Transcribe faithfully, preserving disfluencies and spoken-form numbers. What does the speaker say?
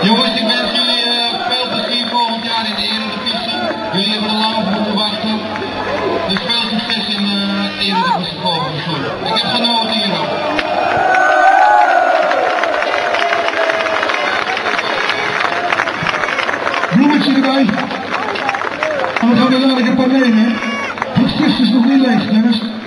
Jongens, ik wens jullie uh, veel plezier volgend jaar in de Eredivisie. Jullie hebben er lang op moeten wachten. Dus veel succes in uh, de Eredivisie volgend seizoen. Ik heb genoten hier ook. Bloemetje erbij. En we gaan er dadelijk een paar nemen. Het kist is nog niet leeg, jongens.